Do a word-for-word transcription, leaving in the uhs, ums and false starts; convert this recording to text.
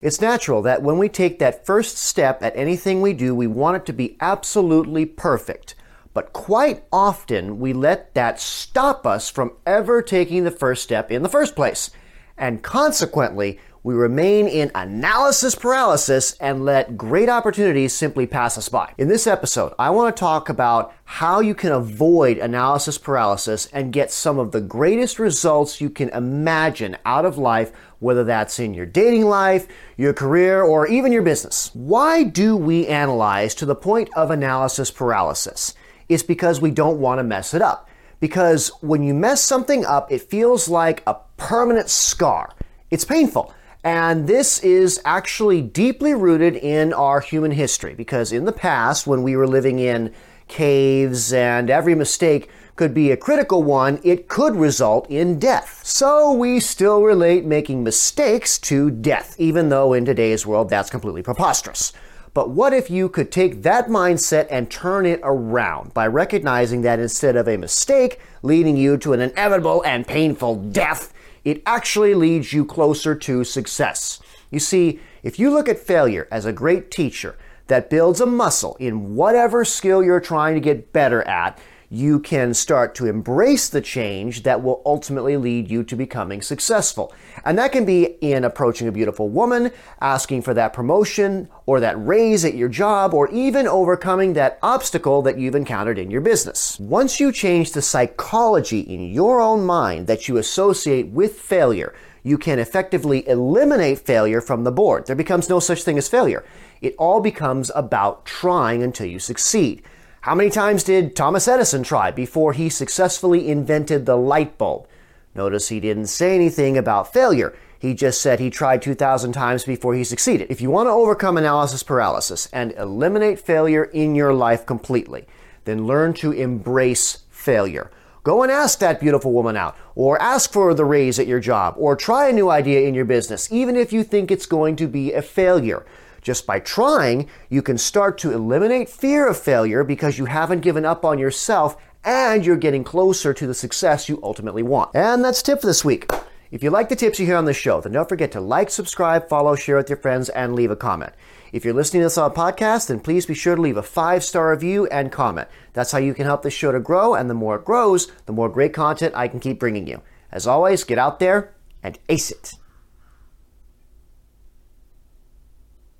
It's natural that when we take that first step at anything we do, we want it to be absolutely perfect. But quite often, we let that stop us from ever taking the first step in the first place. And consequently, we remain in analysis paralysis and let great opportunities simply pass us by. In this episode, I want to talk about how you can avoid analysis paralysis and get some of the greatest results you can imagine out of life, whether that's in your dating life, your career, or even your business. Why do we analyze to the point of analysis paralysis? It's because we don't want to mess it up. Because when you mess something up, it feels like a permanent scar. It's painful. And this is actually deeply rooted in our human history, because in the past, when we were living in caves and every mistake could be a critical one, it could result in death. So we still relate making mistakes to death, even though in today's world that's completely preposterous. But what if you could take that mindset and turn it around by recognizing that instead of a mistake leading you to an inevitable and painful death, it actually leads you closer to success. You see, if you look at failure as a great teacher that builds a muscle in whatever skill you're trying to get better at, you can start to embrace the change that will ultimately lead you to becoming successful. And that can be in approaching a beautiful woman, asking for that promotion or that raise at your job, or even overcoming that obstacle that you've encountered in your business. Once you change the psychology in your own mind that you associate with failure, you can effectively eliminate failure from the board. There becomes no such thing as failure. It all becomes about trying until you succeed. How many times did Thomas Edison try before he successfully invented the light bulb? Notice he didn't say anything about failure. He just said he tried two thousand times before he succeeded. If you want to overcome analysis paralysis and eliminate failure in your life completely, then learn to embrace failure. Go and ask that beautiful woman out, or ask for the raise at your job, or try a new idea in your business, even if you think it's going to be a failure. Just by trying, you can start to eliminate fear of failure because you haven't given up on yourself and you're getting closer to the success you ultimately want. And that's tip for this week. If you like the tips you hear on the show, then don't forget to like, subscribe, follow, share with your friends, and leave a comment. If you're listening to this on a podcast, then please be sure to leave a five-star review and comment. That's how you can help this show to grow, and the more it grows, the more great content I can keep bringing you. As always, get out there and ace it.